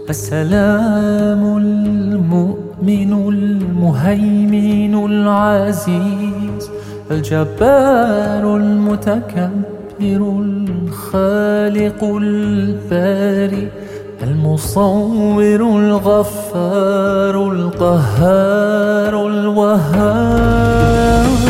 السلام المؤمن المهيمن العزيز الجبار المتكبر الخالق الباري المصور الغفار القهار الوهاب.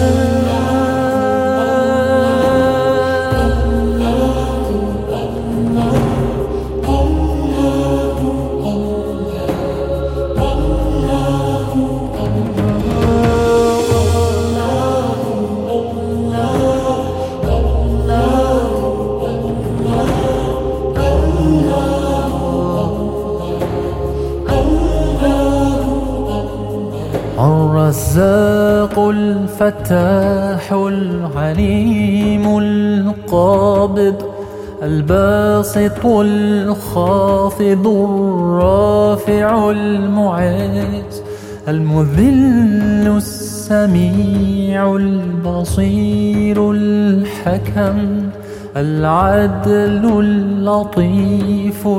الرزاق الفتاح العليم القابض الباسط الخافض الرافع المعز المذل السميع البصير الحكم العدل اللطيف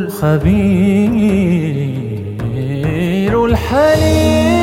الخبير الحليم.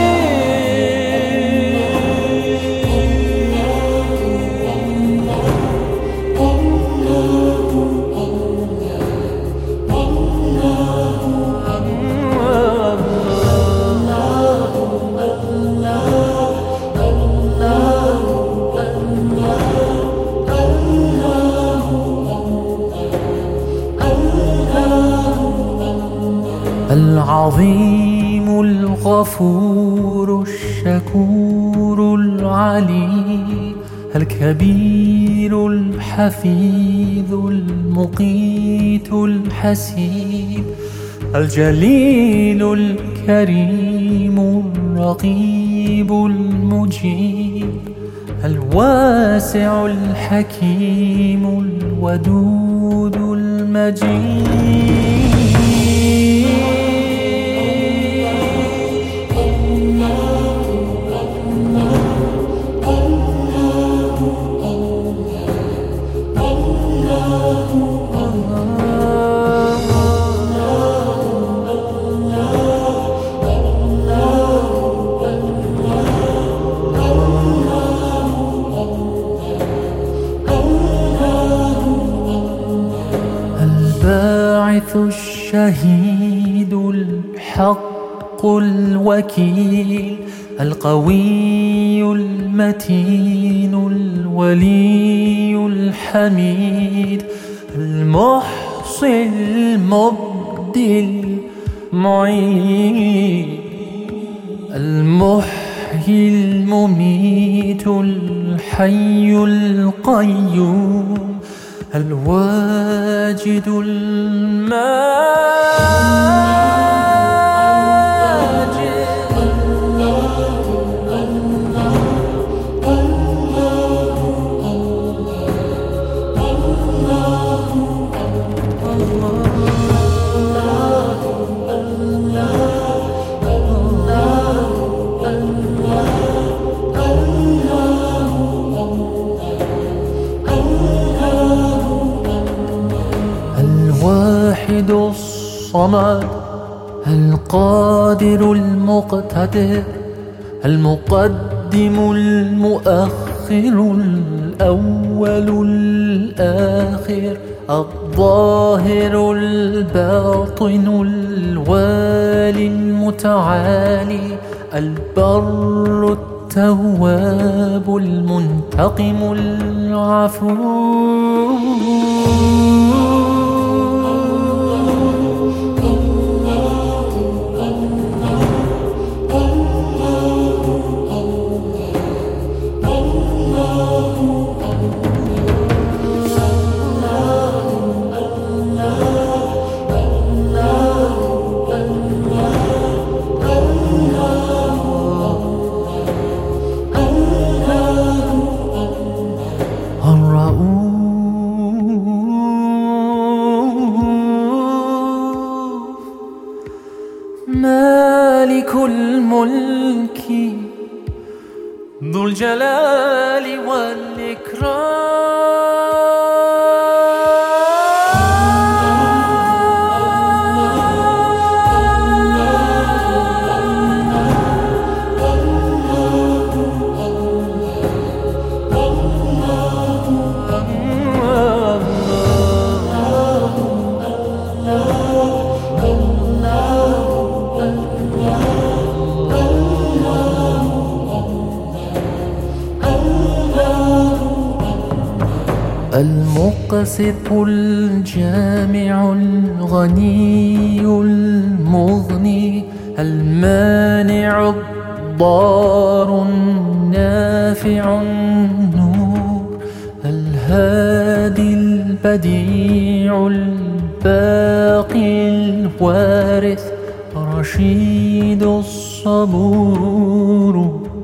العظيم الغفور الشكور العليم الكبير الحفيظ المقيت الحسيب الجليل الكريم الرقيب المجيب الواسع الحكيم الودود المجيد. الباعث الشهيد الحق الوكيل القوي المتين الولي الحميد المحصي المبدي المعيد المحيي المميت الحي القيوم الواجد الماجد. الواحد الصمد القادر المقتدر المقدم المؤخر الأول الآخر الظاهر الباطن الوالي المتعالي البر التواب المنتقم العفو. مالك الملك ذو الجلال والإكرام. المقسط الجامع الغني المغني المانع الضار النافع النور الهادي البديع الباقي الوارث رشيد الصبور